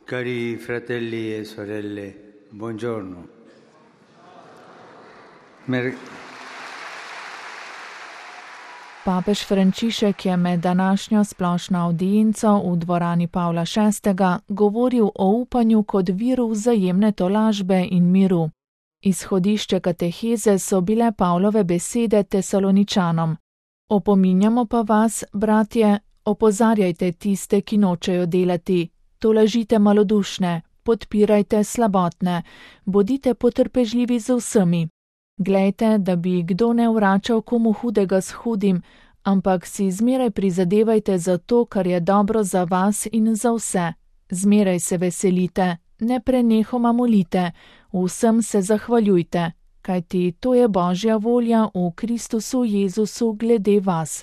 Cari fratelli e sorelle, buongiorno. Papež Frančišek je med današnjo splošno avdienco v dvorani Pavla VI. Govoril o upanju kot viru vzajemne tolažbe in miru. Izhodišče kateheze so bile Pavlove besede Tesaloničanom. Opominjamo pa vas, bratje, opozarjajte tiste, ki nočejo delati, tolažite malodušne, podpirajte slabotne, bodite potrpežljivi z vsemi. Glejte, da bi kdo ne vračal komu hudega s hudim, ampak si zmeraj prizadevajte za to, kar je dobro za vas in za vse. Zmeraj se veselite, ne prenehoma molite, vsem se zahvaljujte, kajti to je Božja volja v Kristusu Jezusu glede vas.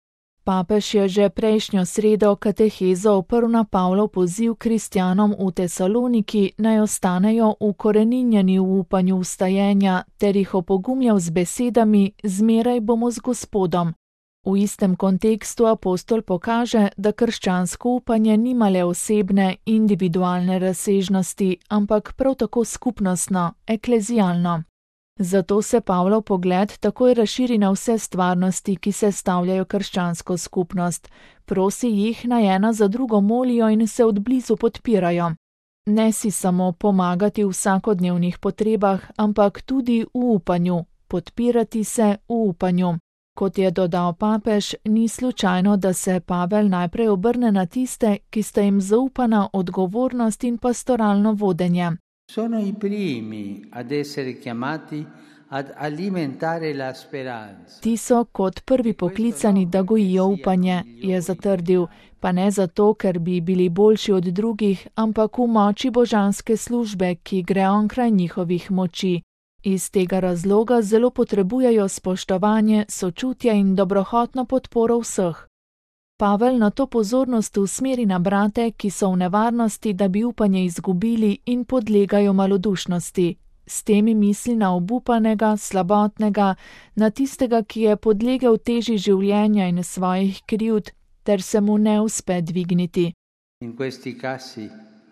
Papež je že prejšnjo sredo katehezo oprl na Pavlov poziv kristjanom v Tesaloniki, naj ostanejo ukoreninjeni v upanju vstajenja, ter jih opogumljal z besedami: zmeraj bomo z Gospodom. V istem kontekstu apostol pokaže, da krščansko upanje nima le osebne, individualne razsežnosti, ampak prav tako skupnostno, eklezialno. Zato se Pavlov pogled takoj razširi na vse stvarnosti, ki sestavljajo krščansko skupnost. Prosi jih, naj ena za drugo molijo in se od blizu podpirajo. Ne si samo pomagati v vsakodnevnih potrebah, ampak tudi v upanju, podpirati se v upanju. Kot je dodal papež, ni slučajno, da se Pavel najprej obrne na tiste, ki sta jim zaupana odgovornost in pastoralno vodenje. Sono i primi ad essere chiamati ad alimentare la speranza. Ti so kot prvi poklicani, da gojijo upanje, je zatrdil, pa ne zato, ker bi bili boljši od drugih, ampak v moči božanske službe, ki gre onkraj njihovih moči. Iz tega razloga zelo potrebujejo spoštovanje, sočutje in dobrohotno podporo vseh. Pavel na to pozornost usmeri na brate, ki so v nevarnosti, da bi upanje izgubili in podlegajo malodušnosti. S temi misli na obupanega, slabotnega, na tistega, ki je podlegel teži življenja in svojih krivd, ter se mu ne uspe dvigniti. In questi casi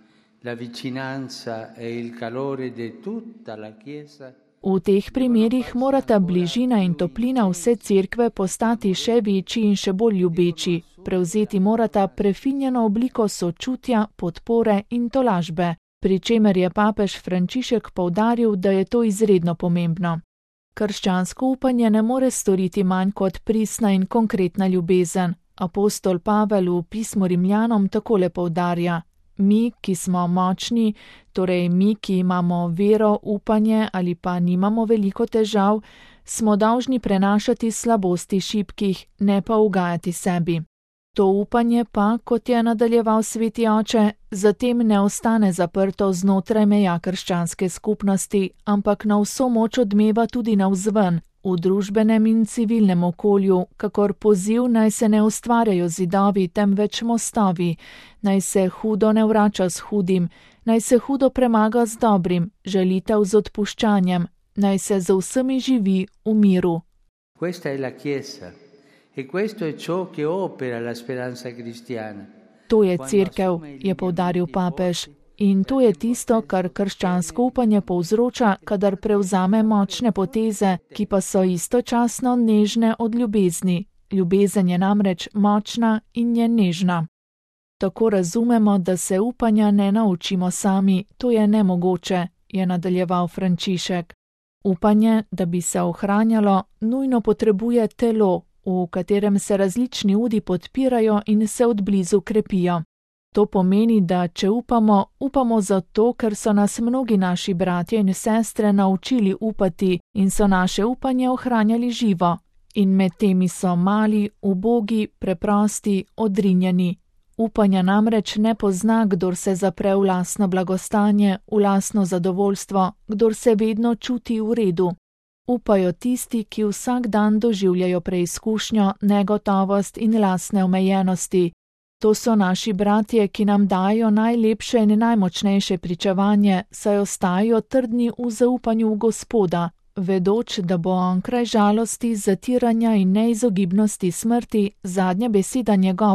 la vicinanza e il calore di tutta la Chiesa. V teh primerih morata bližina in toplina vse cerkve postati še večji in še bolj ljubeči, prevzeti morata prefinjeno obliko sočutja, podpore in tolažbe, pri čemer je papež Frančišek poudaril, da je to izredno pomembno. Krščansko upanje ne more storiti manj kot pristna in konkretna ljubezen. Apostol Pavel v pismu Rimljanom takole poudarja: mi, ki smo močni, torej mi, ki imamo vero, upanje ali pa nimamo veliko težav, smo dolžni prenašati slabosti šibkih, ne pa ugajati sebi. To upanje pa, kot je nadaljeval sveti oče, zatem ne ostane zaprto znotraj meja krščanske skupnosti, ampak na vso moč odmeva tudi navzven, v družbenem in civilnem okolju, kakor poziv naj se ne ustvarjajo zidovi, temveč mostovi, naj se hudo ne vrača s hudim, naj se hudo premaga z dobrim, žalitev z odpuščanjem, naj se z vsemi živi v miru. Questa è la Chiesa e questo è ciò che opera la speranza cristiana. To je cerkev, je poudaril papež. In to je tisto, kar krščansko upanje povzroča, kadar prevzame močne poteze, ki pa so istočasno nežne od ljubezni. Ljubezen je namreč močna in je nežna. Tako razumemo, da se upanja ne naučimo sami, to je nemogoče, je nadaljeval Frančišek. Upanje, da bi se ohranjalo, nujno potrebuje telo, v katerem se različni udi podpirajo in se od blizu krepijo. To pomeni, da če upamo, upamo zato, ker so nas mnogi naši bratje in sestre naučili upati in so naše upanje ohranjali živo. In med temi so mali, ubogi, preprosti, odrinjeni. Upanja namreč ne pozna, kdor se zapre v lastno blagostanje, v lastno zadovoljstvo, kdor se vedno čuti v redu. Upajo tisti, ki vsak dan doživljajo preizkušnjo, negotovost in lastne omejenosti. To so naši bratje, ki nam dajo najlepše in najmočnejše pričevanje, saj ostajajo trdni v zaupanju v Gospoda, vedoč, da bo onkraj žalosti, zatiranja in neizogibnosti smrti zadnja beseda njegova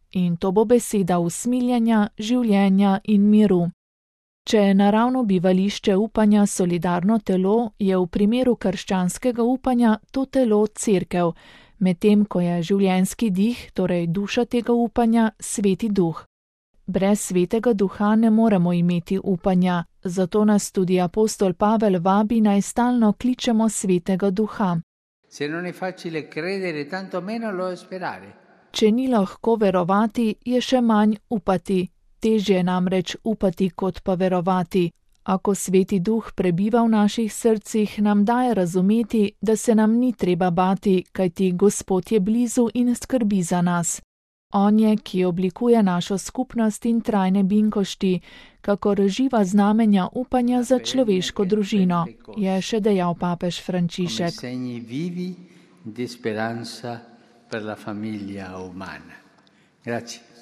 in to bo beseda usmiljenja, življenja in miru. Če je naravno bivališče upanja solidarno telo, je v primeru krščanskega upanja to telo cerkev, medtem ko je življenjski dih, torej duša tega upanja, Sveti Duh. Brez Svetega Duha ne moremo imeti upanja, zato nas tudi apostol Pavel vabi, naj stalno kličemo Svetega Duha. Se non è facile credere, tanto meno lo sperare. Če ni lahko verovati, je še manj upati. Težje je namreč upati, kot pa verovati. Ako Sveti Duh prebiva v naših srcih, nam daje razumeti, da se nam ni treba bati, kajti Gospod je blizu in skrbi za nas. On je, ki oblikuje našo skupnost in trajne binkošti, kakor živa znamenja upanja za človeško družino, je še dejal papež Frančišek. Come segni vivi di speranza per la famiglia umana. Grazie.